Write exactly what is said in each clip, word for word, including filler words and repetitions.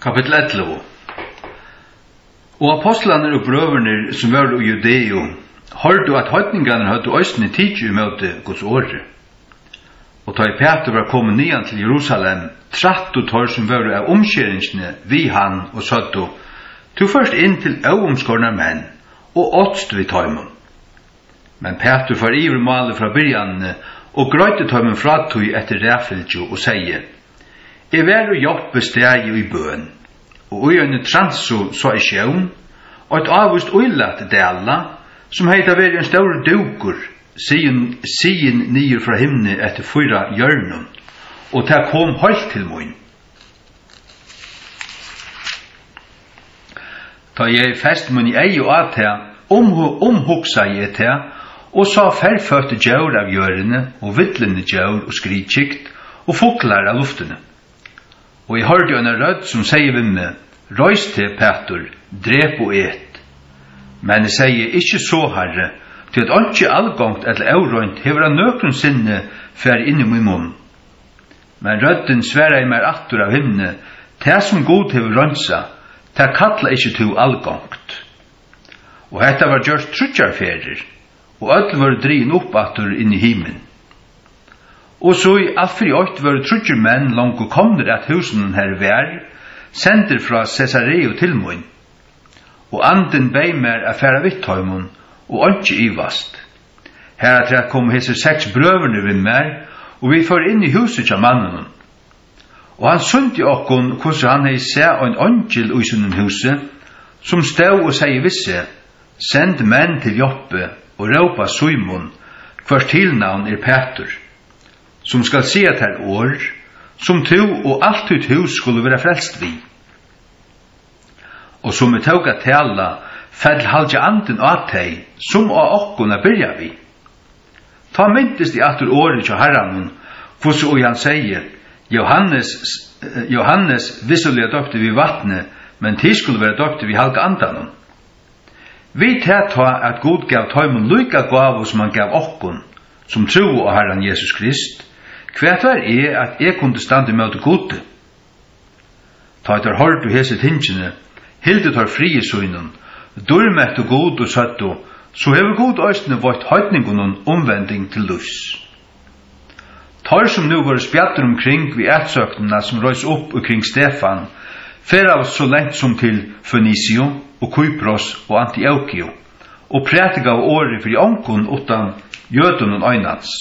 Kapitel ellefu. Og apostlarnir og brøvernir som var i Judeo, hørte at høytningarnir hadde østene tidsi imøte Guds åre. Og da Peter var kommet nian til Jerusalem, tratt og tar som var av omskjeringsne vi han og søtto, tog først inn til avomskårne menn, og åtst vi tøymon. Men Peter var iver malet fra byrjanne, og grøyte tøymon fra tøy etter ræfylgjo og sier, «Jeg var og hjelpe steg i bøn, og i en transo så i sjøen, og et avvist uilat dela, som heita vært en stor dukur, sien, sien nyer fra himne etter fyra hjørnen, og ta kom holdt til mun. Ta jeg fest mun i ei og at her, omhugsa jeg til, og sa ferføtte djør av hjørene, og vittlende djør og skrikikt, og foklar av luftene. Og jeg hørte en rød som sier ved meg, «Røys til, Peter, drep og et.» Men jeg sier ikke så, Herre, til at ikke allgångt eller avrønt hever han nøkron sinne fær inn i min munn. Men rødden sværa i meg atter av himne, «Tæ som god hever røntsa, tæ kalla ikke to allgångt.» Og hetta var gjørst trutjarferer, og öll var drien opp atter inn i himen. Og så i alfri åkt var trutjer menn langt og komner at husen her vær, sender fra Cesareo til mun. Og anden bei mer af færa vitthøymon, og ikke ivast. Her at jeg kom hese seks brøverne ved mer, og vi får inn i huset av mannen. Og han sundi okkon hvordan han hei se en angel i sunnen huset, som stod og sier visse, send menn til Joppe og råpa Simon, hvers tilnavn er Peter, som skal si at her år, som to og alt ut hus skulle være frelst vi. Og som vi tog at tala, fell halja anden av teg, som av okkona byrja vi. Ta myntest i atur året til herran, hvordan og han sier, Johannes, Johannes visselig døpte vi vattne, men tid skulle være døpte vi halga andan. Vi ta at God gav tøymon lykka gav som han gav okkon, som tro av herran Jesus Krist, Kvært var er at jeg kunne stande med det gode. Ta etter hårdt og hese tingene, hilde tar frie søgnen, dørmett og god og søtt og, så hever god østene vårt høytningen og omvending til lufs. Tar som nu var spjatter omkring vi ætsøknene som røys opp omkring Stefan, fer av så lengt som til Fønisio og Kypros og Antiochio, og prætig av året for i ånkon utan jøden og øynans.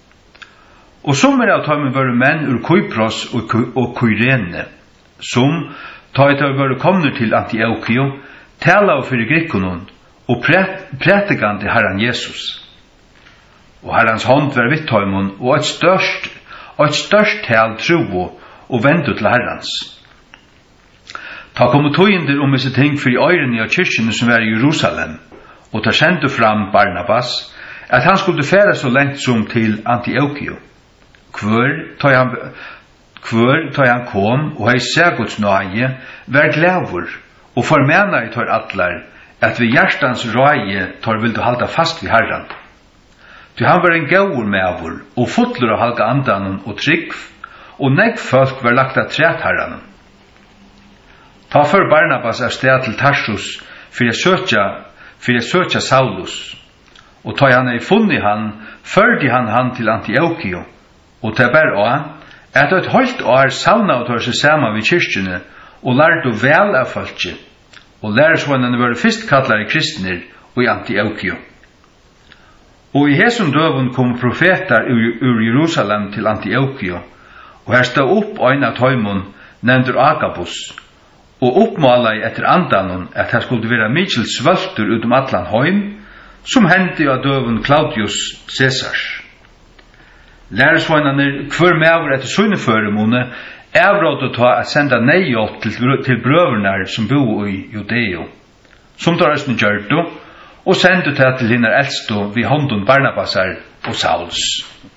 Og som er av tøymen var menn ur Kypros og Kyrene, som, ta et av var komner til Antiochio, tala av fyrir grikkonon, og prætikande herran Jesus. Og herrans hånd var vitt tøymon, og et størst, og et størst tal trovo, og vendu til herrans. Ta kom tøyender om disse ting fyrir øyrene av kyrkjene som var i Jerusalem, og ta sendu fram Barnabas, at han skulle færa så lengt som til Antiochio. Kvør tar han, kvør tar han kom, og hei sægods nøye, vær glævur, og formena i tar atlar, at vi hjertans røye tar vil du halda fast vid herran. Du han var en gaur mevur, og fotler av halga andan og trygg, og negg folk var lagt av træt herran. Ta for Barnabas av sted til Tarsus, for jeg søtja, for jeg søtja Saulus, og ta han ei funni han, førdi han han til Antiochio, og det er bare også, at et holdt år savna og tar seg sammen ved kyrkjene, og lærte vel av folket, og lærersvannene var først kallare kristner og i Antiochio. Og i hesum døven kom profeter ur Jerusalem til Antiochio, og her stod opp øyne av tøymon, nevntur Agabus, og oppmåla i etter andanon at her skulle være mykjel svøltur utom atlan høym, som hendte av døven Claudius Caesars. Lærersvannene hver mever etter søgneføremone avrådde ta at senda neihjalt til, til brøverne som bo i Judeo, som tar østene gjørte, og sendte ta til hinner eldstå vid hånden Barnabasar og Sauls.